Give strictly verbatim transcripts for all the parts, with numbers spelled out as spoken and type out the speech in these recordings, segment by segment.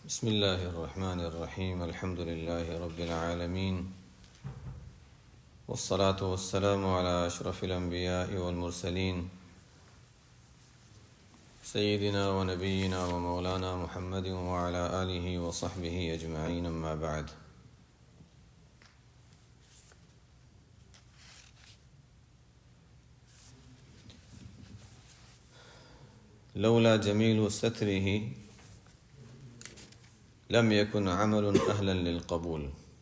بسم اللہ الرحمن الرحیم الحمد للہ رب العالمین والصلاة والسلام علی اشرف الانبیاء والمرسلین سیدنا و نبینا و مولانا محمد وعلی آلہ وصحبہ اجمعین اما بعد. لولا جمیل سترہ لم یکن عمل اہلا للقبول.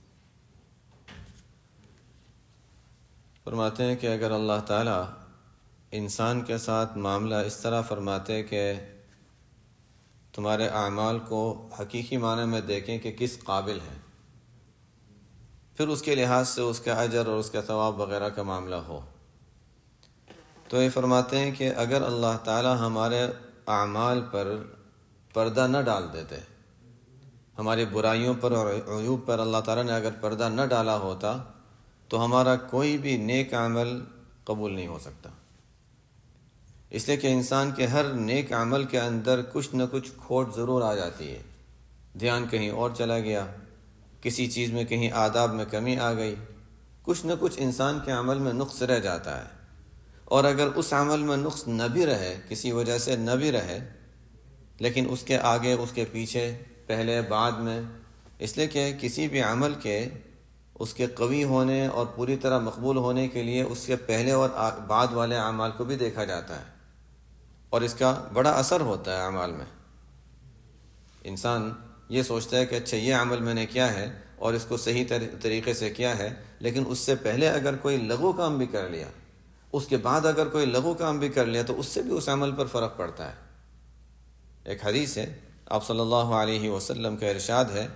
فرماتے ہیں کہ اگر اللہ تعالیٰ انسان کے ساتھ معاملہ اس طرح فرماتے کہ تمہارے اعمال کو حقیقی معنی میں دیکھیں کہ کس قابل ہیں، پھر اس کے لحاظ سے اس کا اجر اور اس کا ثواب وغیرہ کا معاملہ ہو، تو یہ فرماتے ہیں کہ اگر اللہ تعالیٰ ہمارے اعمال پر پردہ نہ ڈال دیتے، ہماری برائیوں پر اور عیوب پر اللہ تعالیٰ نے اگر پردہ نہ ڈالا ہوتا تو ہمارا کوئی بھی نیک عمل قبول نہیں ہو سکتا. اس لیے کہ انسان کے ہر نیک عمل کے اندر کچھ نہ کچھ کھوٹ ضرور آ جاتی ہے. دھیان کہیں اور چلا گیا، کسی چیز میں کہیں آداب میں کمی آ گئی، کچھ نہ کچھ انسان کے عمل میں نقص رہ جاتا ہے. اور اگر اس عمل میں نقص نہ بھی رہے، کسی وجہ سے نہ بھی رہے، لیکن اس کے آگے اس کے پیچھے پہلے بعد میں، اس لیے کہ کسی بھی عمل کے اس کے قوی ہونے اور پوری طرح مقبول ہونے کے لیے اس کے پہلے اور بعد والے اعمال کو بھی دیکھا جاتا ہے، اور اس کا بڑا اثر ہوتا ہے اعمال میں. انسان یہ سوچتا ہے کہ اچھا یہ عمل میں نے کیا ہے اور اس کو صحیح طریقے سے کیا ہے، لیکن اس سے پہلے اگر کوئی لغو کام بھی کر لیا، اس کے بعد اگر کوئی لغو کام بھی کر لیا، تو اس سے بھی اس عمل پر فرق پڑتا ہے. ایک حدیث ہے، آپ صلی اللہ علیہ وسلم کا ارشاد ہے،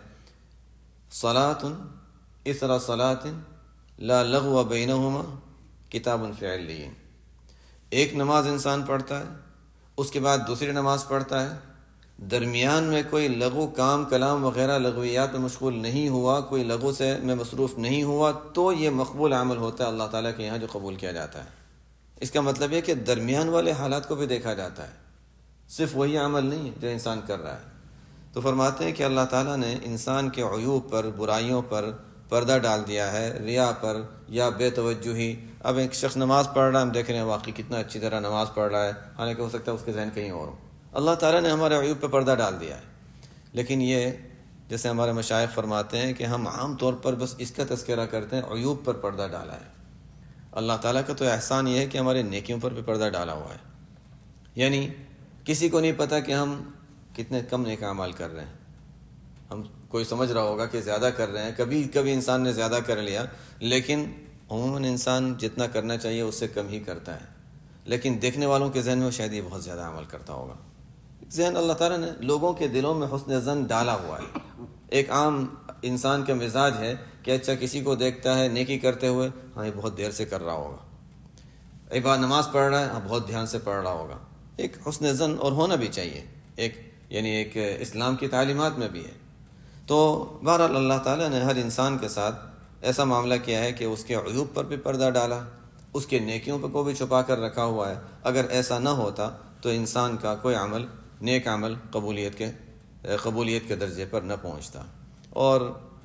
صلاۃ اثر صلاۃ لا لغو بینہما کتاب فی علیین. ایک نماز انسان پڑھتا ہے، اس کے بعد دوسری نماز پڑھتا ہے، درمیان میں کوئی لغو کام کلام وغیرہ لغویات میں مشغول نہیں ہوا، کوئی لغو سے میں مصروف نہیں ہوا، تو یہ مقبول عمل ہوتا ہے اللہ تعالیٰ کے یہاں جو قبول کیا جاتا ہے. اس کا مطلب یہ کہ درمیان والے حالات کو بھی دیکھا جاتا ہے، صرف وہی عمل نہیں ہے جو انسان کر رہا ہے. تو فرماتے ہیں کہ اللہ تعالیٰ نے انسان کے عیوب پر، برائیوں پر پردہ ڈال دیا ہے، ریا پر یا بے توجہی. اب ایک شخص نماز پڑھ رہا ہے، ہم دیکھ رہے ہیں واقعی کتنا اچھی طرح نماز پڑھ رہا ہے، حالانکہ ہو سکتا ہے اس کے ذہن کہیں اور ہو. اللہ تعالیٰ نے ہمارے عیوب پہ پردہ ڈال دیا ہے. لیکن یہ جیسے ہمارے مشائخ فرماتے ہیں کہ ہم عام طور پر بس اس کا تذکرہ کرتے ہیں، عیوب پر پردہ ڈالا ہے. اللہ تعالیٰ کا تو احسان یہ ہے کہ ہمارے نیکیوں پر بھی پردہ ڈالا ہوا ہے. یعنی کسی کو نہیں پتہ کہ ہم کتنے کم نیک اعمال کر رہے ہیں. ہم کوئی سمجھ رہا ہوگا کہ زیادہ کر رہے ہیں، کبھی کبھی انسان نے زیادہ کر لیا، لیکن عموماً انسان جتنا کرنا چاہیے اس سے کم ہی کرتا ہے. لیکن دیکھنے والوں کے ذہن میں شاید یہ بہت زیادہ عمل کرتا ہوگا. ذہن اللہ تعالیٰ نے لوگوں کے دلوں میں حسن ظن ڈالا ہوا ہے. ایک عام انسان کا مزاج ہے کہ اچھا کسی کو دیکھتا ہے نیکی کرتے ہوئے، ہاں یہ بہت دیر سے کر رہا ہوگا. ایک بار نماز پڑھ رہا ہے، ہاں بہت دھیان سے پڑھ رہا ہوگا. ایک حسن ظن اور ہونا بھی چاہیے، ایک یعنی ایک اسلام کی تعلیمات میں بھی ہے. تو بہرحال اللہ تعالیٰ نے ہر انسان کے ساتھ ایسا معاملہ کیا ہے کہ اس کے عیوب پر بھی پردہ ڈالا، اس کے نیکیوں پر کو بھی چھپا کر رکھا ہوا ہے. اگر ایسا نہ ہوتا تو انسان کا کوئی عمل، نیک عمل قبولیت کے قبولیت کے درجے پر نہ پہنچتا. اور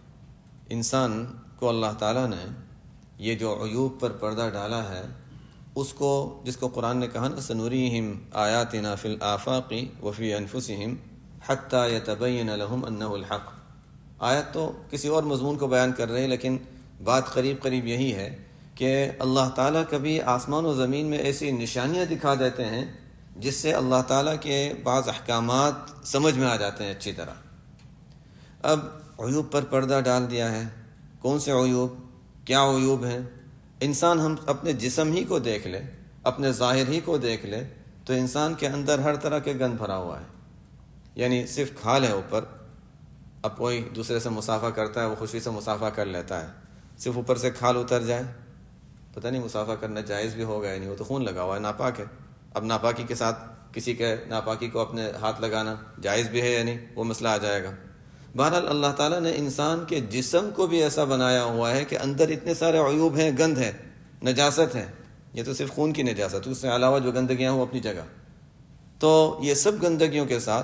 انسان کو اللہ تعالیٰ نے یہ جو عیوب پر پردہ ڈالا ہے، اس کو جس کو قرآن نے کہا نا، سنوریہم آیاتنا فی الآفاق وفی انفسہم حتی یتبین لہم انہ الحق. آیت تو کسی اور مضمون کو بیان کر رہے ہیں، لیکن بات قریب قریب یہی ہے کہ اللہ تعالیٰ کبھی آسمان و زمین میں ایسی نشانیاں دکھا دیتے ہیں جس سے اللہ تعالیٰ کے بعض احکامات سمجھ میں آ جاتے ہیں اچھی طرح. اب عیوب پر پردہ ڈال دیا ہے. کون سے عیوب، کیا عیوب ہیں؟ انسان ہم اپنے جسم ہی کو دیکھ لے، اپنے ظاہر ہی کو دیکھ لے، تو انسان کے اندر ہر طرح کے گند بھرا ہوا ہے. یعنی صرف کھال ہے اوپر. اب کوئی دوسرے سے مصافحہ کرتا ہے، وہ خوشی سے مصافحہ کر لیتا ہے، صرف اوپر سے کھال اتر جائے، پتہ نہیں مصافحہ کرنا جائز بھی ہوگا یا نہیں، وہ تو خون لگا ہوا ہے، ناپاک ہے. اب ناپاکی کے ساتھ کسی کے ناپاکی کو اپنے ہاتھ لگانا جائز بھی ہے یا نہیں، وہ مسئلہ آ جائے گا. بہرحال اللہ تعالیٰ نے انسان کے جسم کو بھی ایسا بنایا ہوا ہے کہ اندر اتنے سارے عیوب ہیں، گند ہے، نجاست ہے. یہ تو صرف خون کی نجاست، اس سے علاوہ جو گندگیاں ہیں وہ اپنی جگہ. تو یہ سب گندگیوں کے ساتھ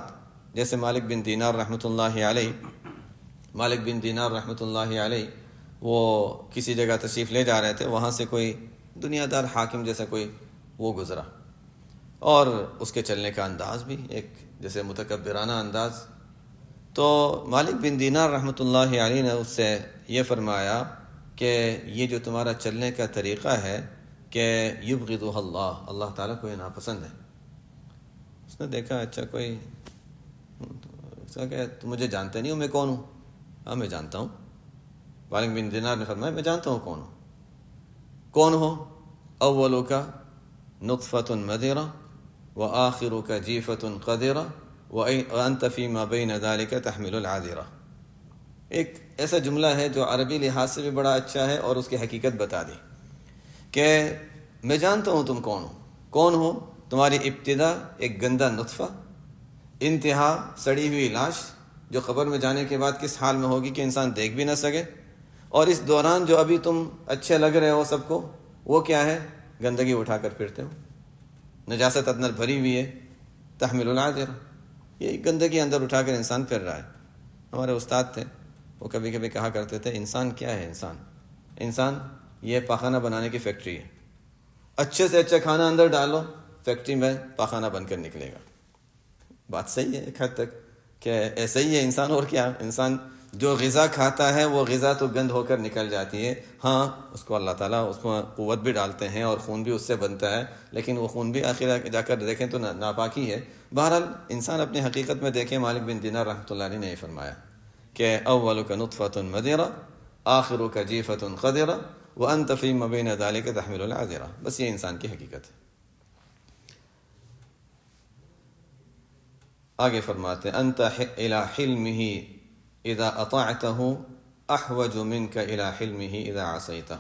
جیسے مالک بن دینار رحمۃ اللہ علیہ مالک بن دینار رحمۃ اللہ علیہ وہ کسی جگہ تشریف لے جا رہے تھے، وہاں سے کوئی دنیا دار حاکم جیسا کوئی وہ گزرا، اور اس کے چلنے کا انداز بھی ایک جیسے متکبرانہ انداز. تو مالک بن دینار رحمۃ اللہ علیہ نے اس سے یہ فرمایا کہ یہ جو تمہارا چلنے کا طریقہ ہے کہ یبغضہ اللہ، اللہ تعالیٰ کو یہ ناپسند ہے. اس نے دیکھا اچھا کوئی ایسا کہ تم مجھے جانتے نہیں ہو میں کون ہوں؟ ہاں میں جانتا ہوں. مالک بن دینار نے فرمایا میں جانتا ہوں کون ہوں. کون ہو؟ اولک نطفۃ مدرہ وآخرک جیفۃ قدرہ وانت فیما بین ذلک تحمل العذرہ. ایک ایسا جملہ ہے جو عربی لحاظ سے بھی بڑا اچھا ہے اور اس کی حقیقت بتا دی کہ میں جانتا ہوں تم کون ہو. کون ہو؟ تمہاری ابتدا ایک گندا نطفہ، انتہا سڑی ہوئی لاش جو قبر میں جانے کے بعد کس حال میں ہوگی کہ انسان دیکھ بھی نہ سکے، اور اس دوران جو ابھی تم اچھے لگ رہے ہو سب کو، وہ کیا ہے؟ گندگی اٹھا کر پھرتے ہو، نجاست اندر بھری ہوئی ہے. تحمل العذرہ، یہ گندگی اندر اٹھا کر انسان پھر رہا ہے. ہمارے استاد تھے، وہ کبھی کبھی کہا کرتے تھے انسان کیا ہے؟ انسان انسان یہ پاخانہ بنانے کی فیکٹری ہے. اچھے سے اچھا کھانا اندر ڈالو، فیکٹری میں پاخانہ بن کر نکلے گا. بات صحیح ہے ایک حد تک کہ ایسا ہی ہے انسان. اور کیا، انسان جو غذا کھاتا ہے وہ غذا تو گند ہو کر نکل جاتی ہے. ہاں اس کو اللہ تعالیٰ اس کو قوت بھی ڈالتے ہیں اور خون بھی اس سے بنتا ہے، لیکن وہ خون بھی آخر جا کر دیکھیں تو ناپاکی ہے. بہرحال انسان اپنی حقیقت میں دیکھیں، مالک بن دینار رحمۃ اللہ علیہ نے یہ فرمایا کہ اولک نطفۃ مدرہ آخرک جیفۃ قدرہ وانت فیما بین ذلک تحمل العذرہ. بس یہ انسان کی حقیقت ہے. آگے فرماتے ہیں انت الی حلمہ اذا اطعتہ احوج منک الی حلمہ اذا عصیتہ.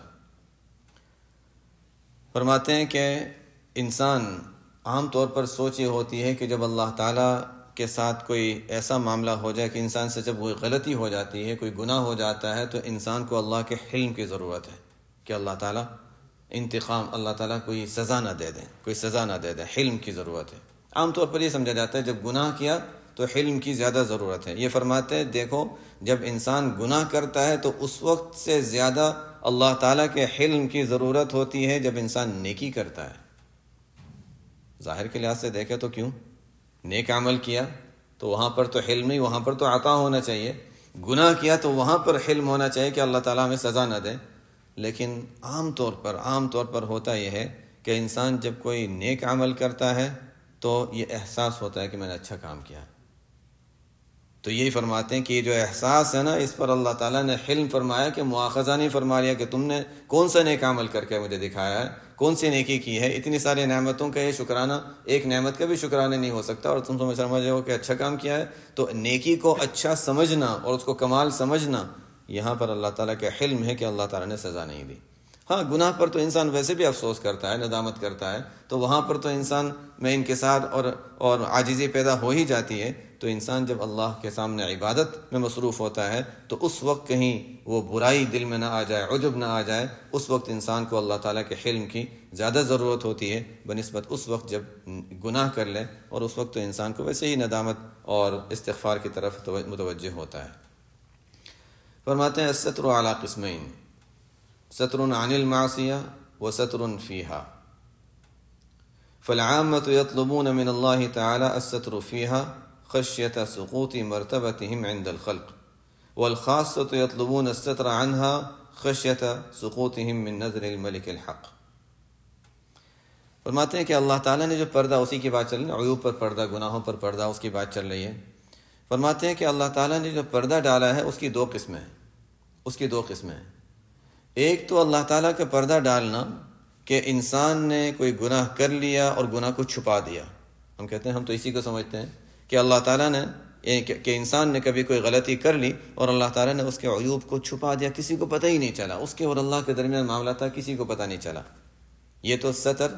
فرماتے ہیں کہ انسان عام طور پر سوچ یہ ہوتی ہے کہ جب اللہ تعالیٰ کے ساتھ کوئی ایسا معاملہ ہو جائے کہ انسان سے جب کوئی غلطی ہو جاتی ہے، کوئی گناہ ہو جاتا ہے، تو انسان کو اللہ کے حلم کی ضرورت ہے کہ اللہ تعالیٰ انتقام، اللہ تعالیٰ کوئی سزا نہ دے دیں، کوئی سزا نہ دے دیں. حلم کی ضرورت ہے. عام طور پر یہ سمجھا جاتا ہے جب گناہ کیا تو حلم کی زیادہ ضرورت ہے. یہ فرماتے ہیں دیکھو جب انسان گناہ کرتا ہے تو اس وقت سے زیادہ اللہ تعالیٰ کے حلم کی ضرورت ہوتی ہے جب انسان نیکی کرتا ہے. ظاہر کے لحاظ سے دیکھے تو کیوں؟ نیک عمل کیا تو وہاں پر تو حلم نہیں، وہاں پر تو عطا ہونا چاہیے. گناہ کیا تو وہاں پر حلم ہونا چاہیے کہ اللہ تعالیٰ ہمیں سزا نہ دے. لیکن عام طور پر عام طور پر ہوتا یہ ہے کہ انسان جب کوئی نیک عمل کرتا ہے تو یہ احساس ہوتا ہے کہ میں نے اچھا کام کیا. تو یہی فرماتے ہیں کہ یہ جو احساس ہے نا، اس پر اللہ تعالیٰ نے حلم فرمایا کہ مواخذہ نہیں فرما لیا کہ تم نے کون سا نیک عمل کر کے مجھے دکھایا ہے، کون سی نیکی کی ہے. اتنی ساری نعمتوں کا یہ شکرانہ، ایک نعمت کا بھی شکرانہ نہیں ہو سکتا، اور تم تمہیں سمجھ ہو کہ اچھا کام کیا ہے. تو نیکی کو اچھا سمجھنا اور اس کو کمال سمجھنا، یہاں پر اللہ تعالیٰ کا حلم ہے کہ اللہ تعالیٰ نے سزا نہیں دی. ہاں گناہ پر تو انسان ویسے بھی افسوس کرتا ہے، ندامت کرتا ہے، تو وہاں پر تو انسان میں انکسار اور اور عاجزی پیدا ہو ہی جاتی ہے. تو انسان جب اللہ کے سامنے عبادت میں مصروف ہوتا ہے تو اس وقت کہیں وہ برائی دل میں نہ آ جائے، عجب نہ آ جائے. اس وقت انسان کو اللہ تعالیٰ کے حلم کی زیادہ ضرورت ہوتی ہے بنسبت اس وقت جب گناہ کر لے، اور اس وقت تو انسان کو ویسے ہی ندامت اور استغفار کی طرف متوجہ ہوتا ہے. فرماتے ہیں الستر علی قسمین، ستر عن المعصیہ و ستر فیہا. فالعامة يطلبون من الله تعالى الستر فيها خشية سقوط مرتبتهم عند الخلق، والخاصة يطلبون الستر عنها خشية سقوطهم من نظر الملك الحق. فرماتے ہیں کہ اللہ تعالیٰ نے جو پردہ، اسی کی بات چل رہی ہے، عیوب پر پردہ، گناہوں پر پردہ، اس کی بات چل رہی ہے. فرماتے ہیں کہ اللہ تعالیٰ نے جو پردہ ڈالا ہے اس کی دو قسمیں ہیں. اس کی دو قسمیں ہیں. ایک تو اللہ تعالیٰ کا پردہ ڈالنا کہ انسان نے کوئی گناہ کر لیا اور گناہ کو چھپا دیا. ہم کہتے ہیں، ہم تو اسی کو سمجھتے ہیں کہ اللہ تعالیٰ نے کہ انسان نے کبھی کوئی غلطی کر لی اور اللہ تعالیٰ نے اس کے عیوب کو چھپا دیا، کسی کو پتہ ہی نہیں چلا، اس کے اور اللہ کے درمیان معاملہ تھا، کسی کو پتہ نہیں چلا. یہ تو ستر،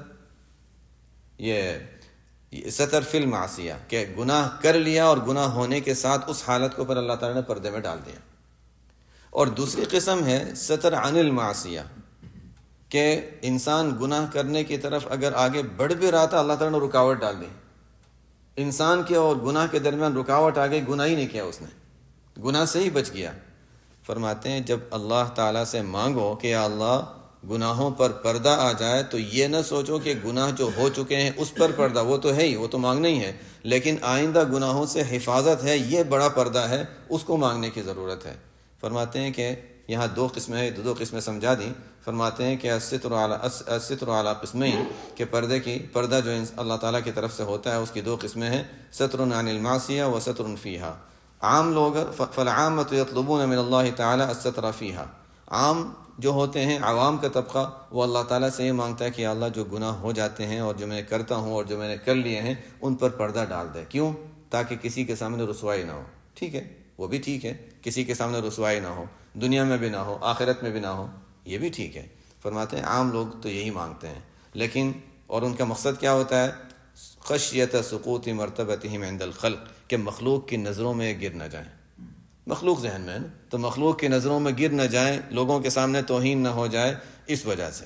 یہ ستر فی المعصیہ کہ گناہ کر لیا اور گناہ ہونے کے ساتھ اس حالت کو پر اللہ تعالیٰ نے پردے میں ڈال دیا. اور دوسری قسم ہے ستر عن المعصیہ کہ انسان گناہ کرنے کی طرف اگر آگے بڑھ بھی رہا تھا، اللہ تعالیٰ نے رکاوٹ ڈال دی انسان کے اور گناہ کے درمیان رکاوٹ آ گئی، گناہ ہی نہیں کیا اس نے، گناہ سے ہی بچ گیا۔ فرماتے ہیں جب اللہ تعالیٰ سے مانگو کہ یا اللہ گناہوں پر پردہ آ جائے، تو یہ نہ سوچو کہ گناہ جو ہو چکے ہیں اس پر پردہ، وہ تو ہے ہی، وہ تو مانگنا ہی ہے، لیکن آئندہ گناہوں سے حفاظت ہے، یہ بڑا پردہ ہے، اس کو مانگنے کی ضرورت ہے۔ فرماتے ہیں کہ یہاں دو قسمیں ہیں، دو دو قسمیں سمجھا دیں۔ فرماتے ہیں کہ الستر علی الستر علی قسمین، کہ پردے کی پردہ جو اللہ تعالیٰ کی طرف سے ہوتا ہے اس کی دو قسمیں ہیں، ستر عن المعصیہ و ستر فیہا۔ عام لوگ فالعامۃ یطلبون من اللہ تعالیٰ الستر فیہا، عام جو ہوتے ہیں عوام کا طبقہ وہ اللہ تعالیٰ سے یہ مانگتا ہے کہ اللہ جو گناہ ہو جاتے ہیں اور جو میں کرتا ہوں اور جو میں نے کر لیے ہیں ان پر پردہ ڈال دے، کیوں؟ تاکہ کسی کے سامنے رسوائی نہ ہو۔ ٹھیک ہے، وہ بھی ٹھیک ہے، کسی کے سامنے رسوائی نہ ہو، دنیا میں بھی نہ ہو، آخرت میں بھی نہ ہو، یہ بھی ٹھیک ہے۔ فرماتے ہیں عام لوگ تو یہی مانگتے ہیں، لیکن اور ان کا مقصد کیا ہوتا ہے؟ خشیت سقوط مرتبتہم عند الخلق، کہ مخلوق کی نظروں میں گر نہ جائیں، مخلوق ذہن میں ہے نا، تو مخلوق کی نظروں میں گر نہ جائیں، لوگوں کے سامنے توہین نہ ہو جائے، اس وجہ سے۔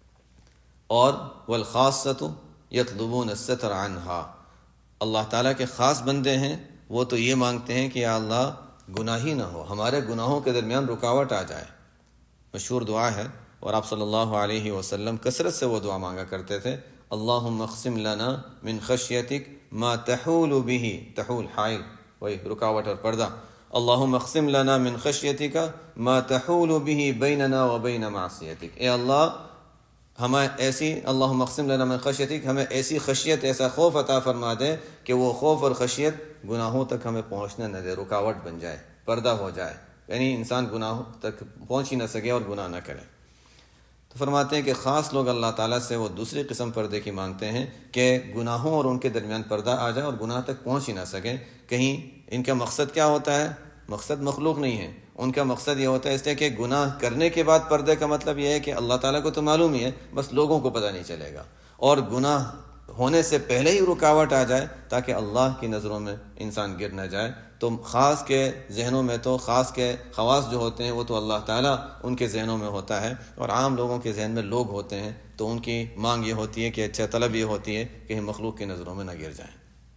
اور والخاصۃ یطلبون الستر عنہا، اللہ تعالیٰ کے خاص بندے ہیں وہ تو یہ مانگتے ہیں کہ یا اللہ گناہ ہی نہ ہو، ہمارے گناہوں کے درمیان رکاوٹ آ جائے۔ مشہور دعا ہے اور آپ صلی اللہ علیہ وسلم کثرت سے وہ دعا مانگا کرتے تھے، اللہم اقسم لنا من خشیتک ما تحول به، تحول حائل وہی رکاوٹ اور پردہ، اللہم اقسم لنا من خشیتک ما تحول به بیننا و بین معصیتک، اے اللہ ہمیں ایسی اللہم اقسم لنا من خشیتک، ہمیں ایسی خشیت، ایسا خوف عطا فرما دے کہ وہ خوف اور خشیت گناہوں تک ہمیں پہنچنے نہ دے، رکاوٹ بن جائے، پردہ ہو جائے، یعنی انسان گناہوں تک پہنچ ہی نہ سکے اور گناہ نہ کرے۔ تو فرماتے ہیں کہ خاص لوگ اللہ تعالیٰ سے وہ دوسری قسم پردے کی مانگتے ہیں کہ گناہوں اور ان کے درمیان پردہ آ جائے اور گناہ تک پہنچ ہی نہ سکے۔ کہیں ان کا مقصد کیا ہوتا ہے؟ مقصد مخلوق نہیں ہے، ان کا مقصد یہ ہوتا ہے اس لیے کہ گناہ کرنے کے بعد پردے کا مطلب یہ ہے کہ اللہ تعالیٰ کو تو معلوم ہی ہے، بس لوگوں کو پتہ نہیں چلے گا، اور گناہ ہونے سے پہلے ہی رکاوٹ آ جائے تاکہ اللہ کی نظروں میں انسان گر نہ جائے۔ تو خاص کے ذہنوں میں تو خاص کے خواص جو ہوتے ہیں وہ تو اللہ تعالیٰ ان کے ذہنوں میں ہوتا ہے، اور عام لوگوں کے ذہن میں لوگ ہوتے ہیں تو ان کی مانگ یہ ہوتی ہے کہ اچھا طلب یہ ہوتی ہے کہ ہم مخلوق کی نظروں میں نہ گر جائیں۔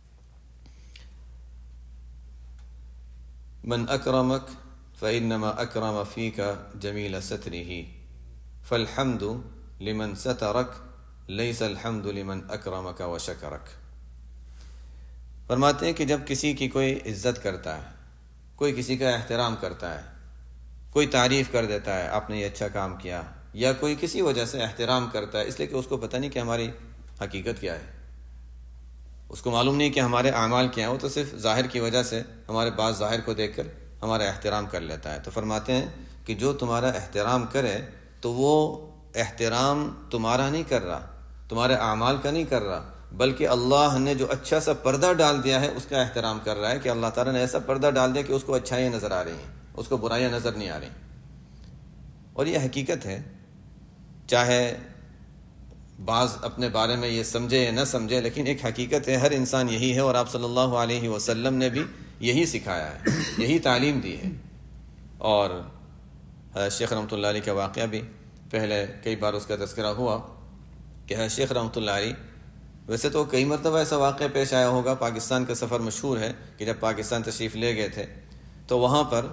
من اکرمک فانما اکرم فیک جمیل سترہ فالحمد لمن سترک لیس الحمد لمن اکرمک وشکرک۔ فرماتے ہیں کہ جب کسی کی کوئی عزت کرتا ہے، کوئی کسی کا احترام کرتا ہے، کوئی تعریف کر دیتا ہے آپ نے یہ اچھا کام کیا، یا کوئی کسی وجہ سے احترام کرتا ہے اس لیے کہ اس کو پتہ نہیں کہ ہماری حقیقت کیا ہے، اس کو معلوم نہیں کہ ہمارے اعمال کیا ہیں، وہ تو صرف ظاہر کی وجہ سے ہمارے بعض ظاہر کو دیکھ کر ہمارا احترام کر لیتا ہے۔ تو فرماتے ہیں کہ جو تمہارا احترام کرے تو وہ احترام تمہارا نہیں کر رہا، تمہارے اعمال کا نہیں کر رہا، بلکہ اللہ نے جو اچھا سا پردہ ڈال دیا ہے اس کا احترام کر رہا ہے، کہ اللہ تعالیٰ نے ایسا پردہ ڈال دیا کہ اس کو اچھائیاں نظر آ رہی ہیں، اس کو برائیاں نظر نہیں آ رہی۔ اور یہ حقیقت ہے، چاہے بعض اپنے بارے میں یہ سمجھے یا نہ سمجھے، لیکن ایک حقیقت ہے، ہر انسان یہی ہے، اور آپ صلی اللہ علیہ وسلم نے بھی یہی سکھایا ہے، یہی تعلیم دی ہے۔ اور شیخ رحمۃ اللہ علیہ کا واقعہ بھی پہلے کئی بار اس کا تذکرہ ہوا کہ شیخ رحمۃ اللہ علیہ، ویسے تو کئی مرتبہ ایسا واقعہ پیش آیا ہوگا، پاکستان کا سفر مشہور ہے کہ جب پاکستان تشریف لے گئے تھے تو وہاں پر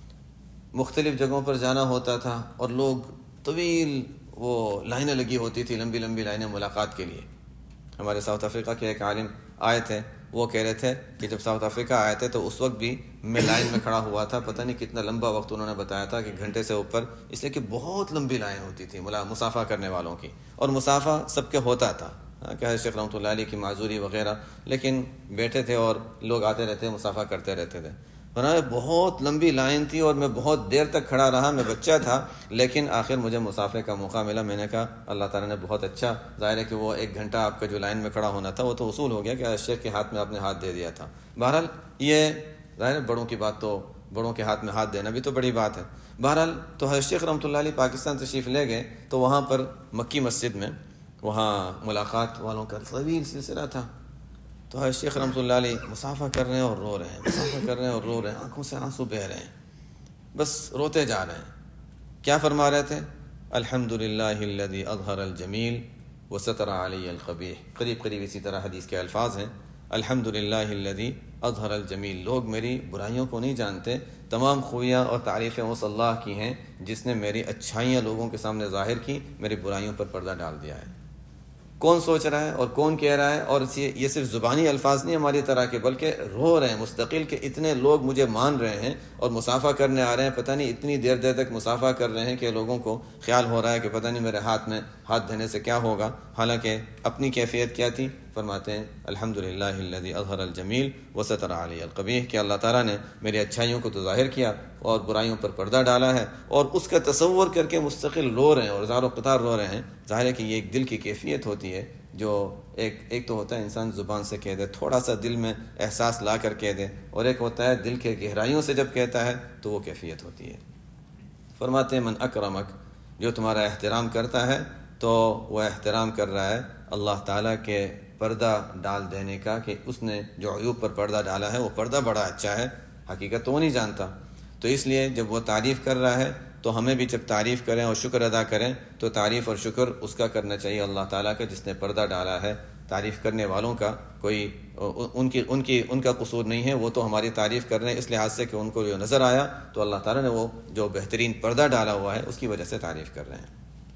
مختلف جگہوں پر جانا ہوتا تھا، اور لوگ طویل وہ لائنیں لگی ہوتی تھی، لمبی لمبی لائنیں ملاقات کے لیے۔ ہمارے ساؤتھ افریقہ کے ایک عالم آئے تھے، وہ کہہ رہے تھے کہ جب ساؤتھ افریقہ آئے تھے تو اس وقت بھی میں لائن میں کھڑا ہوا تھا، پتہ نہیں کتنا لمبا وقت انہوں نے بتایا تھا کہ گھنٹے سے اوپر، اس لیے کہ بہت لمبی لائن ہوتی تھی مصافحہ کرنے والوں کی، اور مصافحہ سب کے ہوتا تھا، کہ شیخ رحمۃ اللہ علیہ کی معذوری وغیرہ، لیکن بیٹھے تھے اور لوگ آتے رہتے مصافحہ کرتے رہتے تھے۔ بہت لمبی لائن تھی اور میں بہت دیر تک کھڑا رہا، میں بچہ تھا، لیکن آخر مجھے مصافحے کا موقع ملا۔ میں نے کہا اللہ تعالیٰ نے بہت اچھا، ظاہر ہے کہ وہ ایک گھنٹہ آپ کا جو لائن میں کھڑا ہونا تھا وہ تو اصول ہو گیا کہ شیخ کے ہاتھ میں آپ نے ہاتھ دے دیا تھا۔ بہرحال یہ ظاہر ہے بڑوں کی بات، تو بڑوں کے ہاتھ میں ہاتھ دینا بھی تو بڑی بات ہے۔ بہرحال تو شیخ رحمۃ اللہ علیہ پاکستان تشریف لے گئے تو وہاں پر مکی مسجد میں وہاں ملاقات والوں کا طویل سلسلہ تھا، تو حضرت شیخ رحمۃ اللہ علیہ مصافحہ کر رہے ہیں اور رو رہے ہیں، مصافحہ کر رہے ہیں اور رو رہے ہیں، آنکھوں سے آنسو بہہ رہے ہیں، بس روتے جا رہے ہیں۔ کیا فرما رہے تھے؟ الحمد للہ الذی اظہر الجمیل وستر علی القبیح، قریب قریب اسی طرح حدیث کے الفاظ ہیں۔ الحمدللہ الذی اظہر الجمیل، لوگ میری برائیوں کو نہیں جانتے، تمام خوبیاں اور تعریفیں اس اللہ کی ہیں جس نے میری اچھائیاں لوگوں کے سامنے ظاہر کی، میری برائیوں پر پردہ ڈال دیا ہے۔ کون سوچ رہا ہے اور کون کہہ رہا ہے؟ اور یہ صرف زبانی الفاظ نہیں ہماری طرح کے، بلکہ رو رہے ہیں مستقل کہ اتنے لوگ مجھے مان رہے ہیں اور مصافحہ کرنے آ رہے ہیں، پتہ نہیں اتنی دیر دیر تک مصافحہ کر رہے ہیں کہ لوگوں کو خیال ہو رہا ہے کہ پتہ نہیں میرے ہاتھ میں ہاتھ دینے سے کیا ہوگا، حالانکہ اپنی کیفیت کیا تھی؟ فرماتے ہیں الحمدللہ الذی اظہر الجمیل وستر علی القبیح، کہ اللہ تعالیٰ نے میری اچھائیوں کو تو ظاہر کیا اور برائیوں پر پردہ ڈالا ہے، اور اس کا تصور کر کے مستقل رو رہے ہیں اور زار و قطار رو رہے ہیں۔ ظاہر ہے کہ یہ ایک دل کی کیفیت ہوتی ہے، جو ایک ایک تو ہوتا ہے انسان زبان سے کہہ دے، تھوڑا سا دل میں احساس لا کر کہہ دے، اور ایک ہوتا ہے دل کے گہرائیوں سے جب کہتا ہے تو وہ کیفیت ہوتی ہے۔ فرماتے ہیں من اکرمک، جو تمہارا احترام کرتا ہے تو وہ احترام کر رہا ہے اللہ تعالیٰ کے پردہ ڈال دینے کا، کہ اس نے جو عیوب پر پردہ ڈالا ہے وہ پردہ بڑا اچھا ہے، حقیقت تو وہ نہیں جانتا۔ تو اس لیے جب وہ تعریف کر رہا ہے تو ہمیں بھی جب تعریف کریں اور شکر ادا کریں تو تعریف اور شکر اس کا کرنا چاہیے اللہ تعالیٰ کا جس نے پردہ ڈالا ہے۔ تعریف کرنے والوں کا کوئی ان کی ان کی ان کا قصور نہیں ہے، وہ تو ہماری تعریف کر رہے ہیں اس لحاظ سے کہ ان کو جو نظر آیا تو اللہ تعالیٰ نے وہ جو بہترین پردہ ڈالا ہوا ہے اس کی وجہ سے تعریف کر رہے ہیں۔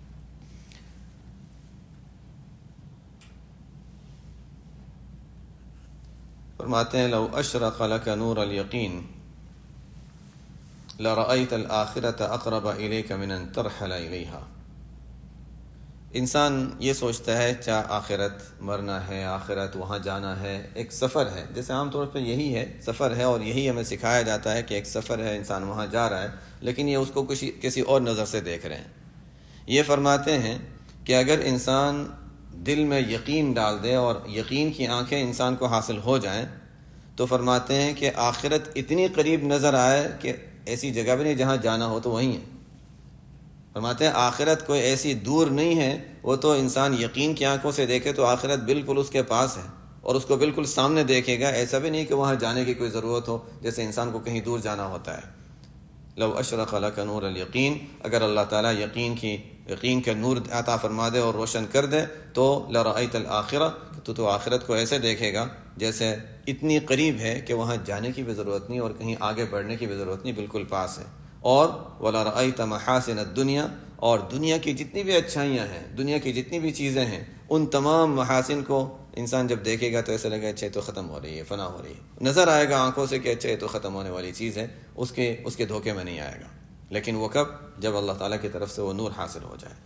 فرماتے ہیں لو اشرق لك نور الیقین لرأیت الآخرة اقرب الیک من ان ترحل الیہا۔ انسان یہ سوچتا ہے چاہے آخرت مرنا ہے، آخرت وہاں جانا ہے، ایک سفر ہے، جیسے عام طور پہ یہی ہے سفر ہے، اور یہی ہمیں سکھایا جاتا ہے کہ ایک سفر ہے، انسان وہاں جا رہا ہے، لیکن یہ اس کو کسی کسی اور نظر سے دیکھ رہے ہیں۔ یہ فرماتے ہیں کہ اگر انسان دل میں یقین ڈال دے اور یقین کی آنکھیں انسان کو حاصل ہو جائیں تو فرماتے ہیں کہ آخرت اتنی قریب نظر آئے کہ ایسی جگہ بھی نہیں جہاں جانا ہو تو وہیں ہے۔ فرماتے ہیں آخرت کوئی ایسی دور نہیں ہے، وہ تو انسان یقین کی آنکھوں سے دیکھے تو آخرت بالکل اس کے پاس ہے اور اس کو بالکل سامنے دیکھے گا، ایسا بھی نہیں کہ وہاں جانے کی کوئی ضرورت ہو جیسے انسان کو کہیں دور جانا ہوتا ہے۔ لو اشرق لک نور الیقین، اگر اللہ تعالیٰ یقین کی یقین کا نور عطا فرما دے اور روشن کر دے تو لرأیت الآخرہ، تو تو آخرت کو ایسے دیکھے گا جیسے اتنی قریب ہے کہ وہاں جانے کی بھی ضرورت نہیں اور کہیں آگے بڑھنے کی بھی ضرورت نہیں، بالکل پاس ہے۔ اور وَلَرَأَيْتَ مَحَاسِنَ الدُّنْيَا، اور دنیا کی جتنی بھی اچھائیاں ہیں، دنیا کی جتنی بھی چیزیں ہیں، ان تمام محاسن کو انسان جب دیکھے گا تو ایسا لگے اچھا یہ تو ختم ہو رہی ہے، فنا ہو رہی ہے، نظر آئے گا آنکھوں سے کہ اچھا یہ تو ختم ہونے والی چیز ہے، اس کے اس کے دھوکے میں نہیں آئے گا۔ لیکن وہ کب؟ جب اللہ تعالیٰ کی طرف سے وہ نور حاصل ہو جائے۔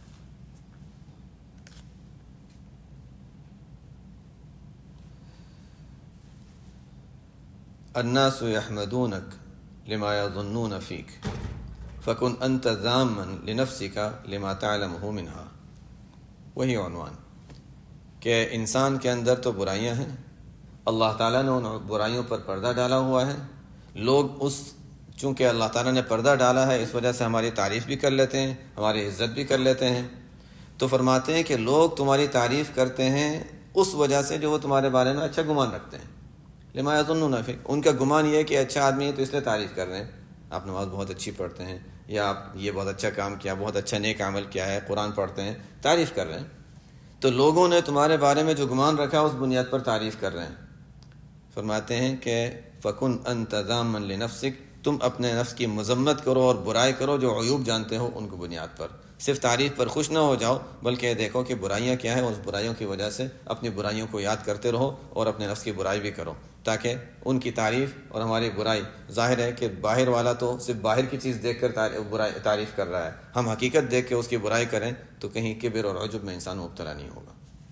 الناس يحمدونك لما يظنون فيك فكن انت ذاما لنفسك لما تعلمه منها۔ وہی عنوان کہ انسان کے اندر تو برائیاں ہیں، اللہ تعالیٰ نے ان برائیوں پر پردہ ڈالا ہوا ہے، لوگ اس چونکہ اللہ تعالیٰ نے پردہ ڈالا ہے اس وجہ سے ہماری تعریف بھی کر لیتے ہیں، ہماری عزت بھی کر لیتے ہیں، تو فرماتے ہیں کہ لوگ تمہاری تعریف کرتے ہیں اس وجہ سے جو وہ تمہارے بارے میں اچھا گمان رکھتے ہیں۔ لما یظنون فیک، ان کا گمان یہ ہے کہ اچھا آدمی ہے تو اس لیے تعریف کر رہے ہیں، آپ نماز بہت اچھی پڑھتے ہیں، یا آپ یہ بہت اچھا کام کیا، بہت اچھا نیک عمل کیا ہے، قرآن پڑھتے ہیں، تعریف کر رہے ہیں۔ تو لوگوں نے تمہارے بارے میں جو گمان رکھا اس بنیاد پر تعریف کر رہے ہیں۔ فرماتے ہیں کہ فَكُنْ أَنْتَ ذَامًا لِنَفْسِكَ، تم اپنے نفس کی مذمت کرو اور برائی کرو جو عیوب جانتے ہو ان کو بنیاد پر، صرف تعریف پر خوش نہ ہو جاؤ بلکہ دیکھو کہ برائیاں کیا ہیں، اور اس برائیوں کی وجہ سے اپنی برائیوں کو یاد کرتے رہو اور اپنے نفس کی برائی بھی کرو، تاکہ ان کی تعریف اور ہماری برائی، ظاہر ہے کہ باہر والا تو صرف باہر کی چیز دیکھ کر تعریف کر رہا ہے، ہم حقیقت دیکھ کے اس کی برائی کریں تو کہیں کبر اور عجب میں انسان مبتلا نہیں ہوگا۔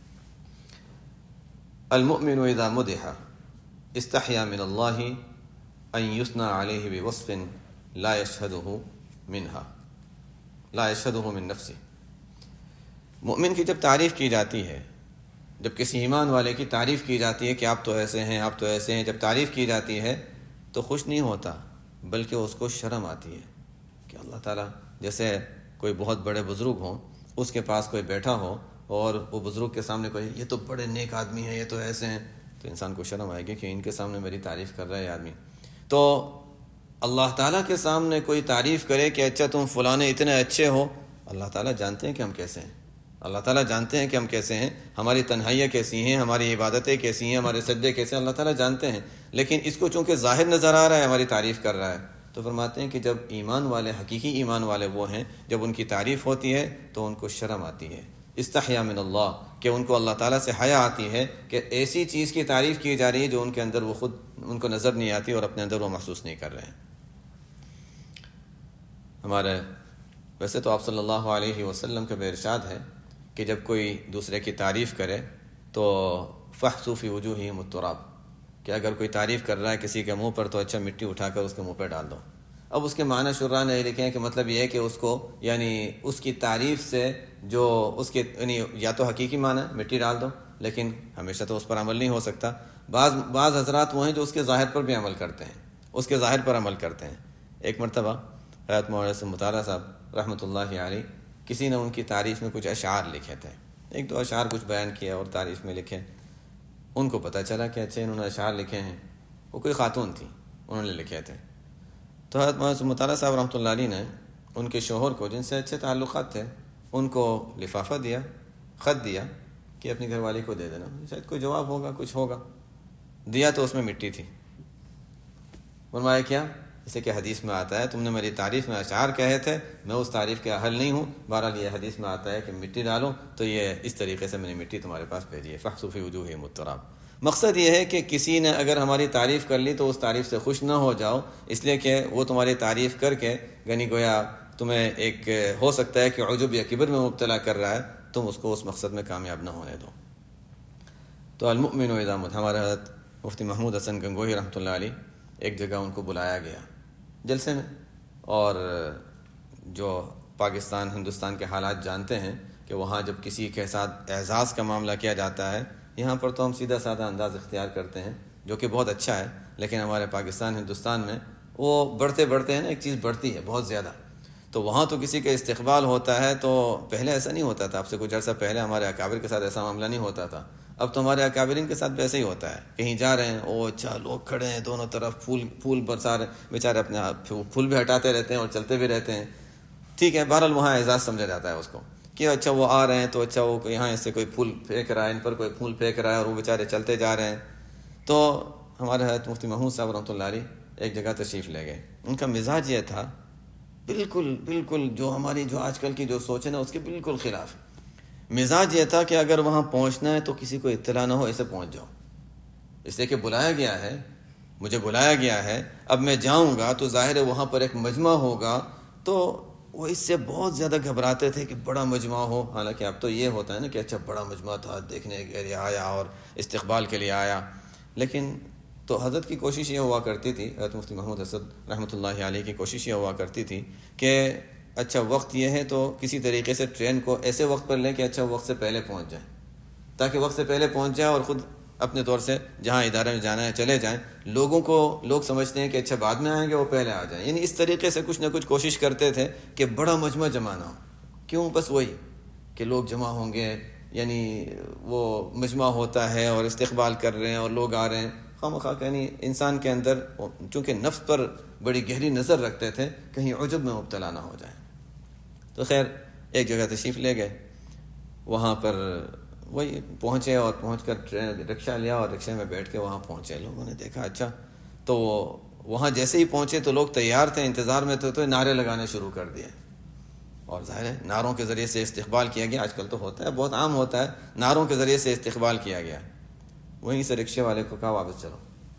المؤمن اذا مدح استحیا من اللہ ان یثنى علیہ بوصف لا یشہدہ منها لا یشہدہ من نفسہ۔ مومن کی جب تعریف کی جاتی ہے، جب کسی ایمان والے کی تعریف کی جاتی ہے کہ آپ تو ایسے ہیں، آپ تو ایسے ہیں، جب تعریف کی جاتی ہے تو خوش نہیں ہوتا بلکہ اس کو شرم آتی ہے کہ اللہ تعالیٰ، جیسے کوئی بہت بڑے بزرگ ہوں، اس کے پاس کوئی بیٹھا ہو اور وہ بزرگ کے سامنے کوئی یہ تو بڑے نیک آدمی ہیں، یہ تو ایسے ہیں، تو انسان کو شرم آئے گی کہ ان کے سامنے میری تعریف کر رہا ہے یہ آدمی۔ تو اللہ تعالیٰ کے سامنے کوئی تعریف کرے کہ اچھا تم فلانے اتنے اچھے ہو، اللہ تعالیٰ جانتے ہیں کہ ہم کیسے ہیں، اللہ تعالیٰ جانتے ہیں کہ ہم کیسے ہیں، ہماری تنہائیاں کیسی ہیں، ہماری عبادتیں کیسی ہیں، ہمارے سجدے کیسے ہیں، اللہ تعالیٰ جانتے ہیں. لیکن اس کو چونکہ ظاہر نظر آ رہا ہے، ہماری تعریف کر رہا ہے، تو فرماتے ہیں کہ جب ایمان والے، حقیقی ایمان والے وہ ہیں جب ان کی تعریف ہوتی ہے تو ان کو شرم آتی ہے، استحیا من اللہ، کہ ان کو اللہ تعالیٰ سے حیا آتی ہے کہ ایسی چیز کی تعریف کی جا رہی ہے جو ان کے اندر وہ خود ان کو نظر نہیں آتی اور اپنے اندر وہ محسوس نہیں کر رہے ہیں. ہمارے ویسے تو آپ صلی اللہ علیہ وسلم کا بے ارشاد ہے کہ جب کوئی دوسرے کی تعریف کرے تو فحثوا فی وجوہہم التراب، کہ اگر کوئی تعریف کر رہا ہے کسی کے منہ پر تو اچھا مٹی اٹھا کر اس کے منہ پہ ڈال دو. اب اس کے معنی شراح نے لکھے ہیں کہ مطلب یہ ہے کہ اس کو یعنی اس کی تعریف سے جو اس کے یعنی یا تو حقیقی معنی مٹی ڈال دو، لیکن ہمیشہ تو اس پر عمل نہیں ہو سکتا. بعض بعض حضرات وہ ہیں جو اس کے ظاہر پر بھی عمل کرتے ہیں، اس کے ظاہر پر عمل کرتے ہیں. ایک مرتبہ حضرت مولانا سے مطالعہ صاحب رحمۃ اللہ علیہ کسی نے ان کی تعریف میں کچھ اشعار لکھے تھے، ایک دو اشعار کچھ بیان کیا اور تعریف میں لکھے. ان کو پتہ چلا کہ اچھا انہوں نے اشعار لکھے ہیں، وہ کوئی خاتون تھی انہوں نے لکھے تھے. تو حضرت مولانا مطالعہ صاحب رحمۃ اللہ علیہ نے ان کے شوہر کو جن سے اچھے تعلقات تھے ان کو لفافہ دیا، خط دیا کہ اپنی گھر والی کو دے دینا، شاید کوئی جواب ہوگا، کچھ ہوگا. دیا تو اس میں مٹی تھی. فرمایا کیا؟ جیسے کہ حدیث میں آتا ہے تم نے میری تعریف میں اشعار کہے تھے، میں اس تعریف کے اہل نہیں ہوں. بہرحال یہ حدیث میں آتا ہے کہ مٹی ڈالو، تو یہ اس طریقے سے میں نے مٹی تمہارے پاس بھیجی ہے. فحثوا فی وجوہہم التراب. مقصد یہ ہے کہ کسی نے اگر ہماری تعریف کر لی تو اس تعریف سے خوش نہ ہو جاؤ، اس لیے کہ وہ تمہاری تعریف کر کے یعنی گویا تمہیں ایک ہو سکتا ہے کہ عجب یا کبر میں مبتلا کر رہا ہے، تم اس کو اس مقصد میں کامیاب نہ ہونے دو. تو المؤمن اذا مت، ہمارے حضرت مفتی محمود حسن گنگوہی رحمۃ اللہ علیہ ایک جگہ ان کو بلایا گیا جلسے میں، اور جو پاکستان ہندوستان کے حالات جانتے ہیں کہ وہاں جب کسی کے ساتھ اعزاز کا معاملہ کیا جاتا ہے، یہاں پر تو ہم سیدھا سادہ انداز اختیار کرتے ہیں جو کہ بہت اچھا ہے، لیکن ہمارے پاکستان ہندوستان میں وہ بڑھتے بڑھتے ہیں نا، ایک چیز بڑھتی ہے بہت زیادہ. تو وہاں تو کسی کا استقبال ہوتا ہے تو پہلے ایسا نہیں ہوتا تھا، اب سے کچھ عرصہ پہلے ہمارے اکابر کے ساتھ ایسا معاملہ نہیں ہوتا تھا. اب تو ہمارے اکابرین کے ساتھ بھی ایسا ہی ہوتا ہے، کہیں جا رہے ہیں او اچھا لوگ کھڑے ہیں دونوں طرف، پھول پھول برسا رہے، بیچارے اپنے پھول بھی ہٹاتے رہتے ہیں اور چلتے بھی رہتے ہیں. ٹھیک ہے، بہرحال وہاں اعزاز سمجھا جاتا ہے اس کو کہ اچھا وہ آ رہے ہیں تو اچھا وہ یہاں اس سے کوئی پھول پھینک رہا ہے، ان پر کوئی پھول پھینک رہا ہے اور وہ بیچارے چلتے جا رہے ہیں. تو ہمارے حضرت مفتی محمود صاحب رحمۃ اللہ علیہ ایک جگہ تشریف لے گئے. ان کا مزاج یہ تھا بالکل بالکل جو ہماری جو آج کل کی جو سوچ ہے نا اس کے بالکل خلاف. مزاج یہ تھا کہ اگر وہاں پہنچنا ہے تو کسی کو اطلاع نہ ہو، ایسے پہنچ جاؤ، اس لیے کہ بلایا گیا ہے، مجھے بلایا گیا ہے، اب میں جاؤں گا تو ظاہر ہے وہاں پر ایک مجمع ہوگا. تو وہ اس سے بہت زیادہ گھبراتے تھے کہ بڑا مجمع ہو. حالانکہ اب تو یہ ہوتا ہے نا کہ اچھا بڑا مجمع تھا، دیکھنے کے لیے آیا اور استقبال کے لیے آیا. لیکن تو حضرت کی کوشش یہ ہوا کرتی تھی، حضرت مفتی محمود اسد رحمۃ اللہ علیہ کی کوشش یہ ہوا کرتی تھی کہ اچھا وقت یہ ہے تو کسی طریقے سے ٹرین کو ایسے وقت پر لیں کہ اچھا وقت سے پہلے پہنچ جائیں، تاکہ وقت سے پہلے پہنچ جائیں اور خود اپنے طور سے جہاں ادارے میں جانا ہے چلے جائیں. لوگوں کو لوگ سمجھتے ہیں کہ اچھا بعد میں آئیں گے، وہ پہلے آ جائیں. یعنی اس طریقے سے کچھ نہ کچھ کوشش کرتے تھے کہ بڑا مجمع جمع نہ ہو. کیوں؟ بس وہی کہ لوگ جمع ہوں گے، یعنی وہ مجمع ہوتا ہے اور استقبال کر رہے ہیں اور لوگ آ رہے ہیں. خواہ مخواہ یعنی انسان کے اندر چونکہ نفس پر بڑی گہری نظر رکھتے تھے کہیں عجب میں مبتلا نہ ہو جائیں. تو خیر ایک جگہ تشریف لے گئے، وہاں پر وہی پہنچے اور پہنچ کر ٹرین رکشہ لیا اور رکشے میں بیٹھ کے وہاں پہنچے. لوگوں نے دیکھا اچھا، تو وہاں جیسے ہی پہنچے تو لوگ تیار تھے، انتظار میں تھے، تو نعرے لگانے شروع کر دیے. اور ظاہر ہے نعروں کے ذریعے سے استقبال کیا گیا. آج کل تو ہوتا ہے، بہت عام ہوتا ہے، نعروں کے ذریعے سے استقبال کیا گیا. وہیں سے رکشے والے کو کہا واپس چلو،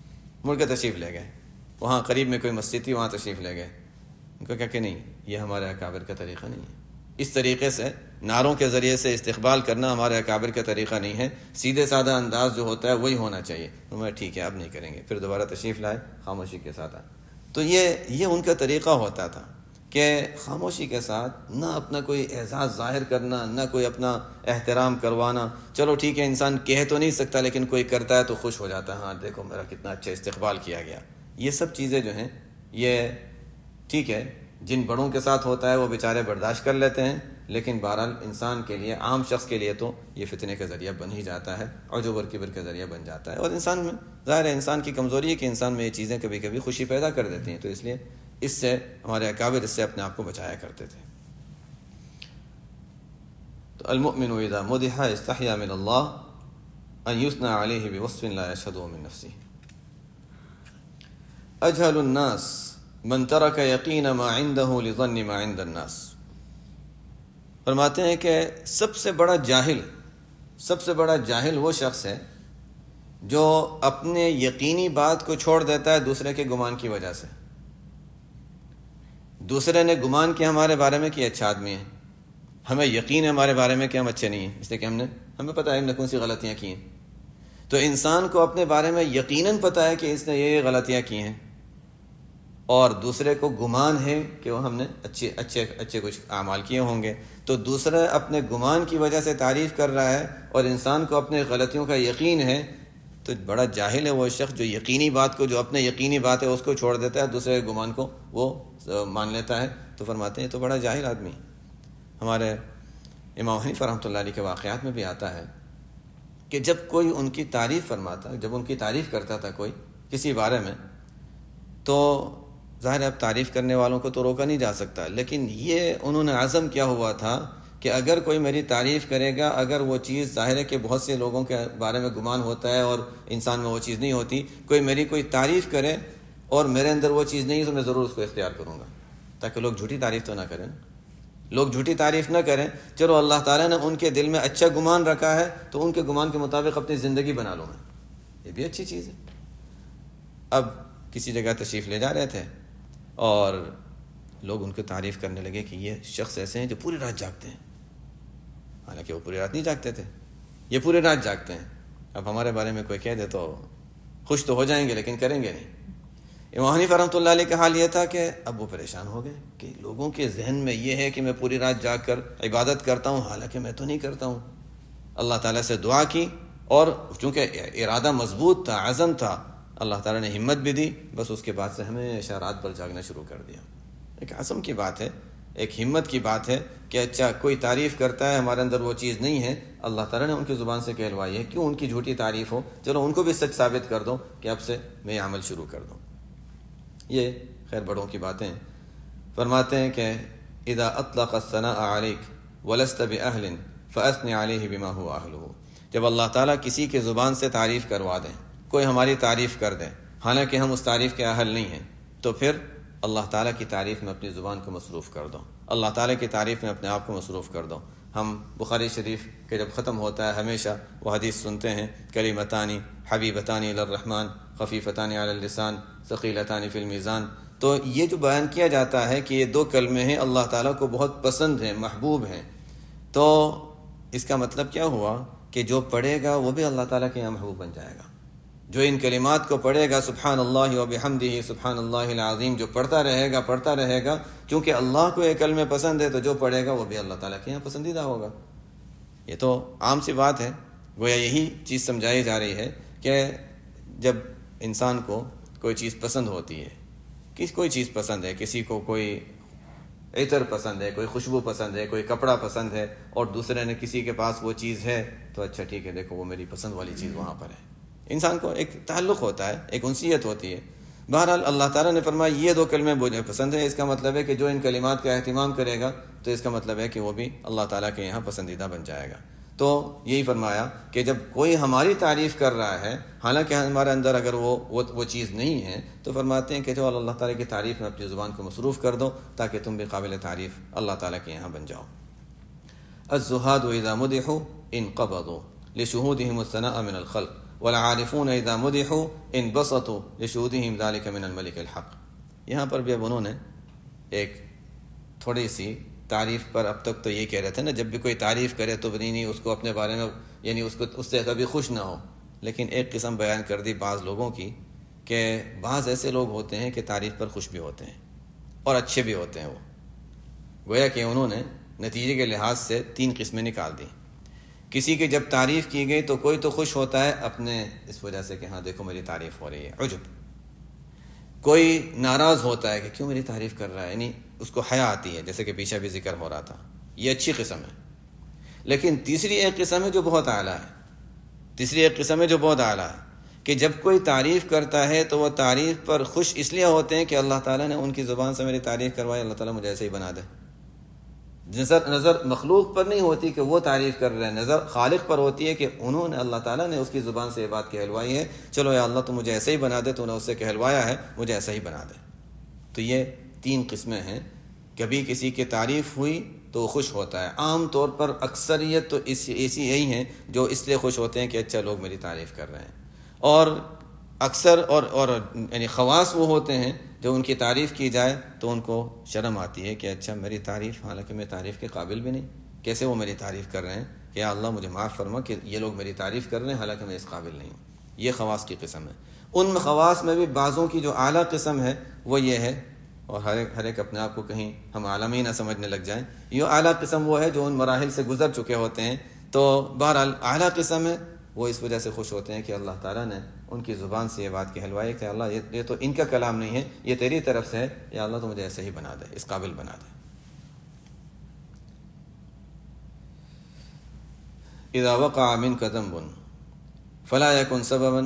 مڑ کے تشریف لے گئے. وہاں قریب میں کوئی مسجد تھی، وہاں تشریف لے گئے. ان کو کہا کہ نہیں، یہ ہمارے اکابر کا طریقہ نہیں ہے، اس طریقے سے نعروں کے ذریعے سے استقبال کرنا ہمارے اکابر کا طریقہ نہیں ہے، سیدھے سادہ انداز جو ہوتا ہے وہی ہونا چاہیے. تو میں ٹھیک ہے اب نہیں کریں گے. پھر دوبارہ تشریف لائے، خاموشی کے ساتھ آئے. تو یہ یہ ان کا طریقہ ہوتا تھا کہ خاموشی کے ساتھ نہ اپنا کوئی اعزاز ظاہر کرنا، نہ کوئی اپنا احترام کروانا. چلو ٹھیک ہے انسان کہہ تو نہیں سکتا، لیکن کوئی کرتا ہے تو خوش ہو جاتا ہے، ہاں دیکھو میرا کتنا اچھا استقبال کیا گیا. یہ سب چیزیں جو ہیں یہ ٹھیک ہے جن بڑوں کے ساتھ ہوتا ہے وہ بیچارے برداشت کر لیتے ہیں، لیکن بہرحال انسان کے لیے، عام شخص کے لیے تو یہ فتنے کا ذریعہ بن ہی جاتا ہے، عجب اور کبر کا ذریعہ بن جاتا ہے. اور انسان میں ظاہر ہے انسان کی کمزوری ہے کہ انسان میں یہ چیزیں کبھی کبھی خوشی پیدا کر دیتی ہیں. تو اس لیے اس سے ہمارے اکابر اس سے اپنے آپ کو بچایا کرتے تھے. تو المؤمن اذا مدح استحیا من اللہ ان یثنى علیہ بوصف لا یشهده من نفسه. اجهل الناس من ترک یقین ما عنده لظن ما عند الناس. فرماتے ہیں کہ سب سے بڑا جاہل سب سے بڑا جاہل وہ شخص ہے جو اپنے یقینی بات کو چھوڑ دیتا ہے دوسرے کے گمان کی وجہ سے. دوسرے نے گمان کیا ہمارے بارے میں کہ اچھا آدمی ہے، ہمیں یقین ہے ہمارے بارے میں کہ ہم اچھے نہیں ہیں، اس لیے کہ ہم نے ہمیں پتہ ہے ہم نے کون سی غلطیاں کی ہیں. تو انسان کو اپنے بارے میں یقیناً پتہ ہے کہ اس نے یہ غلطیاں کی ہیں، اور دوسرے کو گمان ہے کہ وہ ہم نے اچھے اچھے اچھے کچھ اعمال کیے ہوں گے. تو دوسرا اپنے گمان کی وجہ سے تعریف کر رہا ہے اور انسان کو اپنے غلطیوں کا یقین ہے. تو بڑا جاہل ہے وہ شخص جو یقینی بات کو، جو اپنے یقینی بات ہے اس کو چھوڑ دیتا ہے، دوسرے کے گمان کو وہ مان لیتا ہے. تو فرماتے ہیں تو بڑا جاہل آدمی. ہمارے امام حنیفہ رحمۃ اللہ علیہ کے واقعات میں بھی آتا ہے کہ جب کوئی ان کی تعریف فرماتا، جب ان کی تعریف کرتا تھا کوئی کسی بارے میں، تو ظاہر ہے اب تعریف کرنے والوں کو تو روکا نہیں جا سکتا، لیکن یہ انہوں نے عزم کیا ہوا تھا کہ اگر کوئی میری تعریف کرے گا، اگر وہ چیز، ظاہر ہے کہ بہت سے لوگوں کے بارے میں گمان ہوتا ہے اور انسان میں وہ چیز نہیں ہوتی، کوئی میری کوئی تعریف کرے اور میرے اندر وہ چیز نہیں ہے تو میں ضرور اس کو اختیار کروں گا، تاکہ لوگ جھوٹی تعریف تو نہ کریں لوگ جھوٹی تعریف نہ کریں. چلو اللہ تعالیٰ نے ان کے دل میں اچھا گمان رکھا ہے تو ان کے گمان کے مطابق اپنی زندگی بنا لوں میں، یہ بھی اچھی چیز ہے. اب کسی جگہ تشریف لے جا رہے تھے اور لوگ ان کو تعریف کرنے لگے کہ یہ شخص ایسے ہیں جو پوری رات جاگتے ہیں، حالانکہ وہ پوری رات نہیں جاگتے تھے، یہ پوری رات جاگتے ہیں. اب ہمارے بارے میں کوئی کہہ دے تو خوش تو ہو جائیں گے لیکن کریں گے نہیں. امام حنیفہ رحمۃ اللہ علیہ کا حال یہ تھا کہ اب وہ پریشان ہو گئے کہ لوگوں کے ذہن میں یہ ہے کہ میں پوری رات جاگ کر عبادت کرتا ہوں، حالانکہ میں تو نہیں کرتا ہوں. اللہ تعالیٰ سے دعا کی اور چونکہ ارادہ مضبوط تھا، عزم تھا، اللہ تعالیٰ نے ہمت بھی دی، بس اس کے بعد سے ہمیشہ رات بھر جاگنا شروع کر دیا. ایک عزم کی بات ہے، ایک ہمت کی بات ہے کہ اچھا کوئی تعریف کرتا ہے ہمارے اندر وہ چیز نہیں ہے، اللہ تعالیٰ نے ان کی زبان سے کہلوائی ہے، کیوں ان کی جھوٹی تعریف ہو، چلو ان کو بھی سچ ثابت کر دو کہ اب سے میں یہ عمل شروع کر دوں. یہ خیر بڑوں کی باتیں. فرماتے ہیں کہ اذا اطلق الثناء علیک ولست باہل فاثنی علیہ بما هو اہلہ. جب اللہ تعالیٰ کسی کے زبان سے تعریف کروا دیں، کوئی ہماری تعریف کر دیں حالانکہ ہم اس تعریف کے اہل نہیں ہیں، تو پھر اللہ تعالیٰ کی تعریف میں اپنی زبان کو مصروف کر دو، اللہ تعالیٰ کی تعریف میں اپنے آپ کو مصروف کر دو. ہم بخاری شریف کے جب ختم ہوتا ہے ہمیشہ وہ حدیث سنتے ہیں، کلمتان حبیبتان الی الرحمن خفیفتان علی اللسان ثقیلتان فی المیزان. تو یہ جو بیان کیا جاتا ہے کہ یہ دو کلمے ہیں اللہ تعالیٰ کو بہت پسند ہیں، محبوب ہیں، تو اس کا مطلب کیا ہوا کہ جو پڑھے گا وہ بھی اللہ تعالیٰ کے یہاں محبوب بن جائے گا. جو ان کلمات کو پڑھے گا، سبحان اللہ و بحمدہ سبحان اللہ العظیم، جو پڑھتا رہے گا پڑھتا رہے گا، کیونکہ اللہ کو یہ کلمے پسند ہے تو جو پڑھے گا وہ بھی اللہ تعالیٰ کے یہاں پسندیدہ ہوگا. یہ تو عام سی بات ہے، گویا یہی چیز سمجھائی جا رہی ہے کہ جب انسان کو کوئی چیز پسند ہوتی ہے، کس کوئی چیز پسند ہے، کسی کو کوئی عطر پسند ہے، کوئی خوشبو پسند ہے، کوئی کپڑا پسند ہے، اور دوسرے نے کسی کے پاس وہ چیز ہے تو اچھا ٹھیک ہے دیکھو وہ میری پسند والی چیز وہاں پر ہے. انسان کو ایک تعلق ہوتا ہے، ایک انسیت ہوتی ہے. بہرحال اللہ تعالیٰ نے فرمایا یہ دو کلمے مجھے پسند ہے، اس کا مطلب ہے کہ جو ان کلمات کا اہتمام کرے گا تو اس کا مطلب ہے کہ وہ بھی اللہ تعالیٰ کے یہاں پسندیدہ بن جائے گا. تو یہی فرمایا کہ جب کوئی ہماری تعریف کر رہا ہے حالانکہ ہمارے اندر اگر وہ وہ, وہ چیز نہیں ہے، تو فرماتے ہیں کہ جو اللہ تعالیٰ کی تعریف میں اپنی زبان کو مصروف کر دو تاکہ تم بھی قابل تعریف اللہ تعالیٰ کے یہاں بن جاؤ. الزہاد اذا مدحوا انقبضوا لشهودهم الثناء من الخلق والعارفون اذا مدحوا انبسطوا لشهودهم ذلك من الملك الحق. یہاں پر بھی اب انہوں نے ایک تھوڑی سی تعریف پر، اب تک تو یہ کہہ رہے تھے نا جب بھی کوئی تعریف کرے تو نہیں نہیں اس کو اپنے بارے میں یعنی اس کو اس سے کبھی خوش نہ ہو، لیکن ایک قسم بیان کر دی بعض لوگوں کی کہ بعض ایسے لوگ ہوتے ہیں کہ تعریف پر خوش بھی ہوتے ہیں اور اچھے بھی ہوتے ہیں. وہ گویا کہ انہوں نے نتیجے کے لحاظ سے تین قسمیں نکال دیں. کسی کی جب تعریف کی گئی تو کوئی تو خوش ہوتا ہے اپنے اس وجہ سے کہ ہاں دیکھو میری تعریف ہو رہی ہے، عجب. کوئی ناراض ہوتا ہے کہ کیوں میری تعریف کر رہا ہے، یعنی اس کو حیا آتی ہے، جیسے کہ پیچھے بھی ذکر ہو رہا تھا. یہ اچھی قسم ہے. لیکن تیسری ایک قسم ہے جو بہت اعلیٰ ہے، تیسری ایک قسم ہے جو بہت اعلیٰ ہے کہ جب کوئی تعریف کرتا ہے تو وہ تعریف پر خوش اس لیے ہوتے ہیں کہ اللہ تعالیٰ نے ان کی زبان سے میری تعریف کروائی، اللہ تعالیٰ مجھے ایسے ہی بنا دے. نظر نظر مخلوق پر نہیں ہوتی کہ وہ تعریف کر رہے ہیں، نظر خالق پر ہوتی ہے کہ انہوں نے، اللہ تعالیٰ نے اس کی زبان سے یہ بات کہلوائی ہے، چلو یا اللہ تو مجھے ایسے ہی بنا دے، تو نے اس سے کہلوایا ہے، مجھے ایسا ہی بنا دے۔ تو یہ تین قسمیں ہیں۔ کبھی کسی کی تعریف ہوئی تو وہ خوش ہوتا ہے، عام طور پر اکثریت تو اس ایسی یہی ہیں جو اس لیے خوش ہوتے ہیں کہ اچھا لوگ میری تعریف کر رہے ہیں، اور اکثر اور اور یعنی خواص وہ ہوتے ہیں جو ان کی تعریف کی جائے تو ان کو شرم آتی ہے کہ اچھا میری تعریف، حالانکہ میں تعریف کے قابل بھی نہیں، کیسے وہ میری تعریف کر رہے ہیں، کہ یا اللہ مجھے معاف فرما کہ یہ لوگ میری تعریف کر رہے ہیں حالانکہ میں اس قابل نہیں ہوں۔ یہ خواص کی قسم ہے۔ ان خواص میں بھی بعضوں کی جو اعلیٰ قسم ہے وہ یہ ہے، اور ہر ایک ہر ایک اپنے آپ کو کہیں ہم عالم ہی نہ سمجھنے لگ جائیں، یہ اعلیٰ قسم وہ ہے جو ان مراحل سے گزر چکے ہوتے ہیں۔ تو بہرحال اعلیٰ قسم ہے، وہ اس وجہ سے خوش ہوتے ہیں کہ اللہ تعالیٰ نے ان کی زبان سے یہ بات کہلوائی کہ اللہ یہ یہ تو ان کا کلام نہیں ہے، یہ تیری طرف سے ہے، یا اللہ تو مجھے ایسے ہی بنا دے، اس قابل بنا دے۔ اذا وقع منك ذنب فلا يكن سببا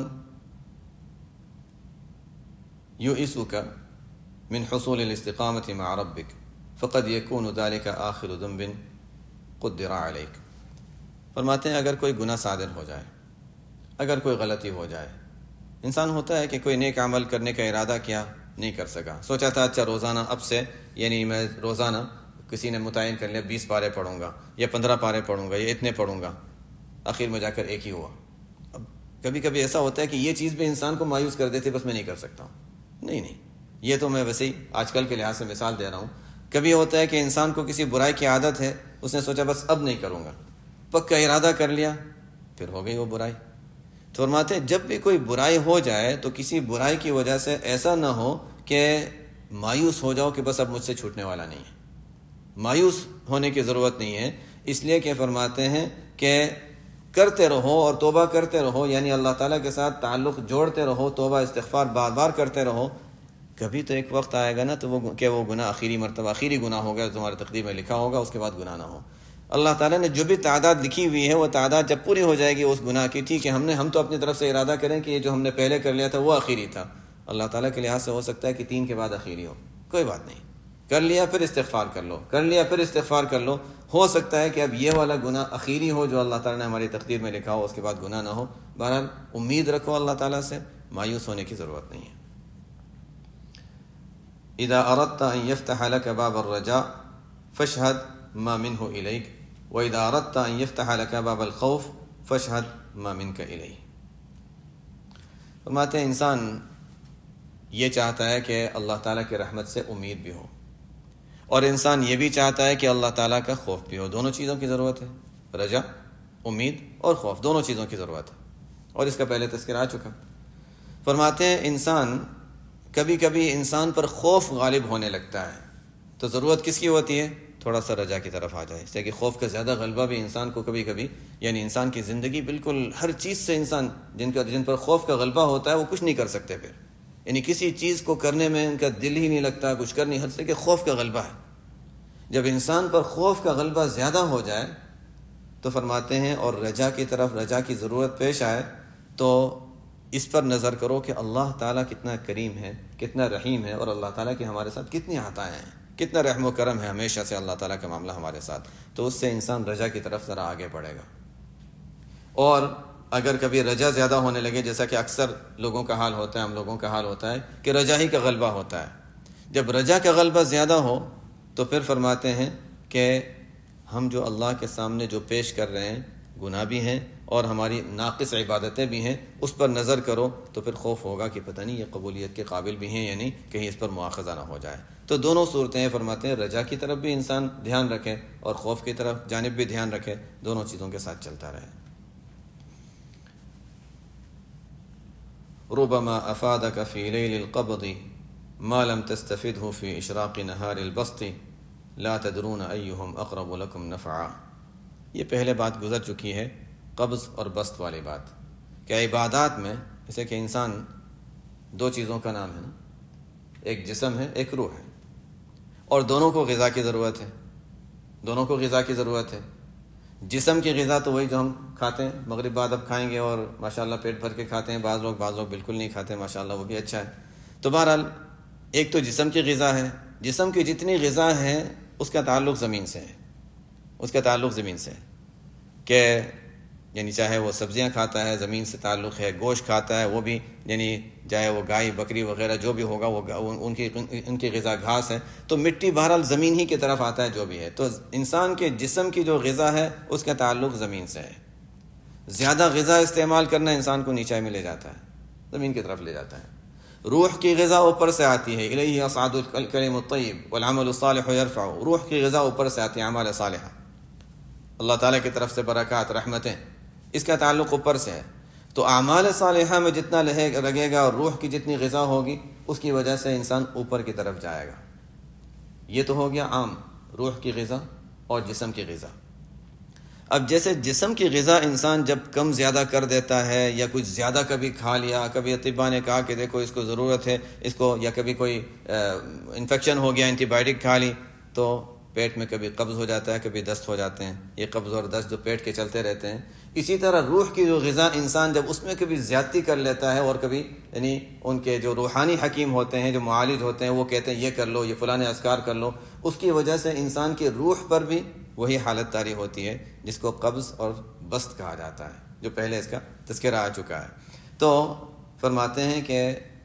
يؤسك من حصول الاستقامة مع ربك فقد يكون ذلك آخر ذنب قدر عليك۔ فرماتے ہیں اگر کوئی گناہ صادر ہو جائے، اگر کوئی غلطی ہو جائے، انسان ہوتا ہے کہ کوئی نیک عمل کرنے کا ارادہ کیا، نہیں کر سکا، سوچا تھا اچھا روزانہ اب سے یعنی میں روزانہ کسی نے متعین کر لیا بیس پارے پڑھوں گا یا پندرہ پارے پڑھوں گا یا اتنے پڑھوں گا، آخر میں جا کر ایک ہی ہوا۔ اب کبھی کبھی ایسا ہوتا ہے کہ یہ چیز بھی انسان کو مایوس کر دیتی، بس میں نہیں کر سکتا ہوں، نہیں نہیں یہ تو میں ویسے ہی آج کل کے لحاظ سے مثال دے رہا ہوں۔ کبھی ہوتا ہے کہ انسان کو کسی برائی کی عادت ہے، اس نے سوچا بس اب نہیں کروں گا، پکا ارادہ کر لیا، پھر ہو گئی وہ برائی۔ تو فرماتے ہیں جب بھی کوئی برائی ہو جائے تو کسی برائی کی وجہ سے ایسا نہ ہو کہ مایوس ہو جاؤ کہ بس اب مجھ سے چھوٹنے والا نہیں ہے۔ مایوس ہونے کی ضرورت نہیں ہے، اس لیے کہ فرماتے ہیں کہ کرتے رہو اور توبہ کرتے رہو، یعنی اللہ تعالیٰ کے ساتھ تعلق جوڑتے رہو، توبہ استغفار بار بار کرتے رہو۔ کبھی تو ایک وقت آئے گا نا تو وہ کہ وہ گناہ آخری مرتبہ آخری گناہ ہوگا، تمہاری تقدیر میں لکھا ہوگا، اس کے بعد گناہ نہ ہو۔ اللہ تعالیٰ نے جو بھی تعداد لکھی ہوئی ہے وہ تعداد جب پوری ہو جائے گی اس گناہ کی، ٹھیک ہے ہم نے ہم تو اپنی طرف سے ارادہ کریں کہ یہ جو ہم نے پہلے کر لیا تھا وہ آخری تھا، اللہ تعالیٰ کے لحاظ سے ہو سکتا ہے کہ تین کے بعد آخری ہو، کوئی بات نہیں، کر لیا پھر استغفار کر لو، کر لیا پھر استغفار کر لو۔ ہو سکتا ہے کہ اب یہ والا گناہ آخری ہو جو اللہ تعالیٰ نے ہماری تقدیر میں لکھا ہو، اس کے بعد گناہ نہ ہو۔ بہرحال امید رکھو اللہ تعالیٰ سے، مایوس ہونے کی ضرورت نہیں ہے۔ اذا اردت ان يفتح لك باب الرجاء فاشهد ما منه اليك واذا اردت ان يفتح لك باب الخوف فاشهد ما منك اليه۔ فرماتے ہیں انسان یہ چاہتا ہے کہ اللہ تعالیٰ کی رحمت سے امید بھی ہو، اور انسان یہ بھی چاہتا ہے کہ اللہ تعالیٰ کا خوف بھی ہو۔ دونوں چیزوں کی ضرورت ہے، رجا، امید اور خوف، دونوں چیزوں کی ضرورت ہے، اور اس کا پہلے تذکرہ آ چکا۔ فرماتے ہیں انسان کبھی کبھی انسان پر خوف غالب ہونے لگتا ہے تو ضرورت کس کی ہوتی ہے؟ تھوڑا سا رجا کی طرف آ جائے، اس لیے کہ خوف کا زیادہ غلبہ بھی انسان کو کبھی کبھی، یعنی انسان کی زندگی بالکل ہر چیز سے انسان جن کا جن پر خوف کا غلبہ ہوتا ہے وہ کچھ نہیں کر سکتے، پھر یعنی کسی چیز کو کرنے میں ان کا دل ہی نہیں لگتا، کچھ کر نہیں، ہر سے کہ خوف کا غلبہ ہے۔ جب انسان پر خوف کا غلبہ زیادہ ہو جائے تو فرماتے ہیں اور رجا کی طرف رجا کی ضرورت پیش آئے تو اس پر نظر کرو کہ اللہ تعالیٰ کتنا کریم ہے، کتنا رحیم ہے، اور اللہ تعالیٰ کی ہمارے ساتھ کتنی عطائیں ہیں، کتنا رحم و کرم ہے ہمیشہ سے اللہ تعالیٰ کا معاملہ ہمارے ساتھ، تو اس سے انسان رجا کی طرف ذرا آگے بڑھے گا۔ اور اگر کبھی رجا زیادہ ہونے لگے، جیسا کہ اکثر لوگوں کا حال ہوتا ہے، ہم لوگوں کا حال ہوتا ہے کہ رجا ہی کا غلبہ ہوتا ہے، جب رجا کا غلبہ زیادہ ہو تو پھر فرماتے ہیں کہ ہم جو اللہ کے سامنے جو پیش کر رہے ہیں گناہ بھی ہیں اور ہماری ناقص عبادتیں بھی ہیں، اس پر نظر کرو تو پھر خوف ہوگا کہ پتہ نہیں یہ قبولیت کے قابل بھی ہیں یا نہیں، کہیں اس پر مواخذہ نہ ہو جائے۔ تو دونوں صورتیں فرماتے ہیں رجا کی طرف بھی انسان دھیان رکھے اور خوف کی طرف جانب بھی دھیان رکھے، دونوں چیزوں کے ساتھ چلتا رہے۔ ربما افادك في ليل القبض ما لم تستفده في اشراق نهار البسط لا تدرون ايهم اقرب لكم نفعا۔ یہ پہلے بات گزر چکی ہے، قبض اور بسط والی بات، کہ عبادات میں جیسے کہ انسان دو چیزوں کا نام ہے نا، ایک جسم ہے ایک روح ہے، اور دونوں کو غذا کی ضرورت ہے، دونوں کو غذا کی ضرورت ہے۔ جسم کی غذا تو وہی جو ہم کھاتے ہیں، مغرب بعد اب کھائیں گے اور ماشاءاللہ پیٹ بھر کے کھاتے ہیں، بعض لوگ بعض لوگ بالکل نہیں کھاتے، ماشاءاللہ وہ بھی اچھا ہے۔ تو بہرحال ایک تو جسم کی غذا ہے، جسم کی جتنی غذا ہے اس کا تعلق زمین سے ہے، اس کا تعلق زمین سے ہے کہ یعنی چاہے وہ سبزیاں کھاتا ہے زمین سے تعلق ہے، گوشت کھاتا ہے وہ بھی یعنی چاہے وہ گائے بکری وغیرہ جو بھی ہوگا وہ ان کی ان کی غذا گھاس ہے، تو مٹی بہرحال زمین ہی کی طرف آتا ہے جو بھی ہے. تو انسان کے جسم کی جو غذا ہے اس کا تعلق زمین سے ہے. زیادہ غذا استعمال کرنا انسان کو نیچے میں لے جاتا ہے، زمین کی طرف لے جاتا ہے. روح کی غذا اوپر سے آتی ہے، الیہ یصعد الکلم الطیب والعمل الصالح یرفعہ. روح کی غذا اوپر سے آتی ہے، اعمال صالحہ، اللہ تعالیٰ کی طرف سے برکات رحمتیں، اس کا تعلق اوپر سے ہے. تو اعمال صالحہ میں جتنا لگے گا اور روح کی جتنی غذا ہوگی اس کی وجہ سے انسان اوپر کی طرف جائے گا. یہ تو ہو گیا عام روح کی غذا اور جسم کی غذا. اب جیسے جسم کی غذا انسان جب کم زیادہ کر دیتا ہے یا کچھ زیادہ کبھی کھا لیا، کبھی اطباء نے کہا کہ دیکھو اس کو ضرورت ہے اس کو، یا کبھی کوئی انفیکشن ہو گیا اینٹی بائیوٹک کھا لی تو پیٹ میں کبھی قبض ہو جاتا ہے، کبھی دست ہو جاتے ہیں. یہ قبض اور دست جو پیٹ کے چلتے رہتے ہیں. اسی طرح روح کی جو غذا انسان جب اس میں کبھی زیادتی کر لیتا ہے اور کبھی یعنی ان کے جو روحانی حکیم ہوتے ہیں، جو معالج ہوتے ہیں، وہ کہتے ہیں یہ کر لو، یہ فلاں اذکار کر لو، اس کی وجہ سے انسان کی روح پر بھی وہی حالت طاری ہوتی ہے جس کو قبض اور بست کہا جاتا ہے، جو پہلے اس کا تذکرہ آ چکا ہے. تو فرماتے ہیں کہ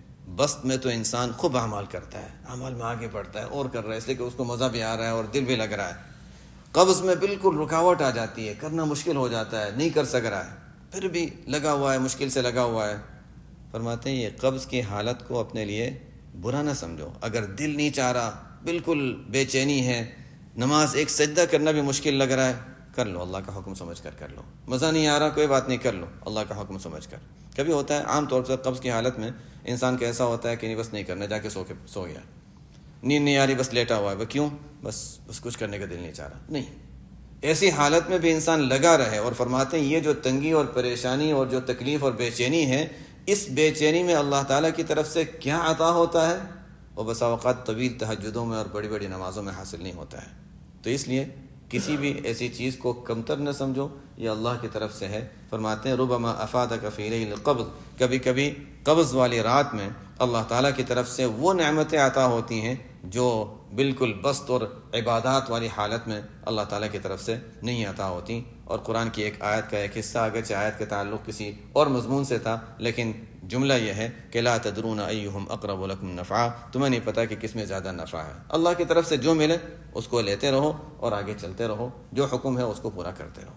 بست میں تو انسان خوب اعمال کرتا ہے، اعمال میں آگے بڑھتا ہے اور کر رہا ہے اس لیے کہ اس کو مزہ بھی آ رہا ہے اور دل بھی لگ رہا ہے. قبض میں بالکل رکاوٹ آ جاتی ہے، کرنا مشکل ہو جاتا ہے، نہیں کر سک رہا ہے، پھر بھی لگا ہوا ہے، مشکل سے لگا ہوا ہے. فرماتے ہیں یہ قبض کی حالت کو اپنے لیے برا نہ سمجھو. اگر دل نہیں چاہ رہا، بالکل بے چینی ہے، نماز ایک سجدہ کرنا بھی مشکل لگ رہا ہے، کر لو، اللہ کا حکم سمجھ کر کر لو. مزہ نہیں آ رہا، کوئی بات نہیں، کر لو اللہ کا حکم سمجھ کر. کبھی ہوتا ہے عام طور پر قبض کی حالت میں انسان کا ایسا ہوتا ہے کہ نہیں بس نہیں کرنا، جا کے سو کے سو گیا، نیند نہیں آ رہی، بس لیٹا ہوا ہے. کیوں؟ بس بس کچھ کرنے کا دل نہیں چاہ رہا. نہیں، ایسی حالت میں بھی انسان لگا رہے. اور فرماتے ہیں یہ جو تنگی اور پریشانی اور جو تکلیف اور بے چینی ہے، اس بے چینی میں اللہ تعالیٰ کی طرف سے کیا عطا ہوتا ہے وہ بسا اوقات طویل تہجدوں میں اور بڑی بڑی نمازوں میں حاصل نہیں ہوتا ہے. تو اس لیے کسی بھی ایسی چیز کو کمتر نہ سمجھو، یہ اللہ کی طرف سے ہے. فرماتے ہیں ربما افادک فی لیل القبض، کبھی کبھی قبض والی رات میں اللہ تعالیٰ کی طرف سے وہ نعمتیں عطا ہوتی ہیں جو بالکل بست اور عبادات والی حالت میں اللہ تعالیٰ کی طرف سے نہیں عطا ہوتی. اور قرآن کی ایک آیت کا ایک حصہ، اگرچہ آیت کا تعلق کسی اور مضمون سے تھا لیکن جملہ یہ ہے کہ لا تدرون ایہم اقرب لکم نفعا، تمہیں نہیں پتا کہ کس میں زیادہ نفع ہے. اللہ کی طرف سے جو ملے اس کو لیتے رہو اور آگے چلتے رہو، جو حکم ہے اس کو پورا کرتے رہو.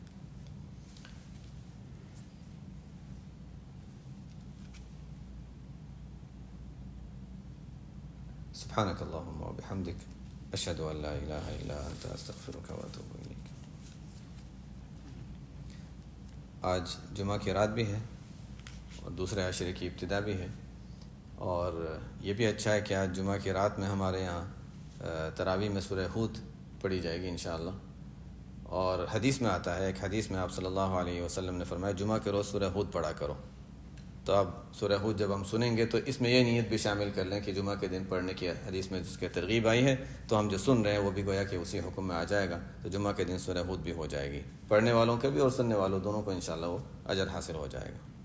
سبحانک اللہم و بحمدک اشہد ان لا الہ الا انت استغفرک و اتوب الیک. آج جمعہ کی رات بھی ہے اور دوسرے عشرے کی ابتدا بھی ہے، اور یہ بھی اچھا ہے کہ آج جمعہ کی رات میں ہمارے یہاں تراویح میں سورہ ہود پڑھی جائے گی انشاءاللہ. اور حدیث میں آتا ہے، ایک حدیث میں آپ صلی اللہ علیہ وسلم نے فرمایا جمعہ کے روز سورہ ہود پڑھا کرو. تو اب سورہ ہود جب ہم سنیں گے تو اس میں یہ نیت بھی شامل کر لیں کہ جمعہ کے دن پڑھنے کی حدیث میں جس کی ترغیب آئی ہے تو ہم جو سن رہے ہیں وہ بھی گویا کہ اسی حکم میں آ جائے گا. تو جمعہ کے دن سورہ ہود بھی ہو جائے گی، پڑھنے والوں کے بھی اور سننے والوں دونوں کو انشاءاللہ وہ اجر حاصل ہو جائے گا.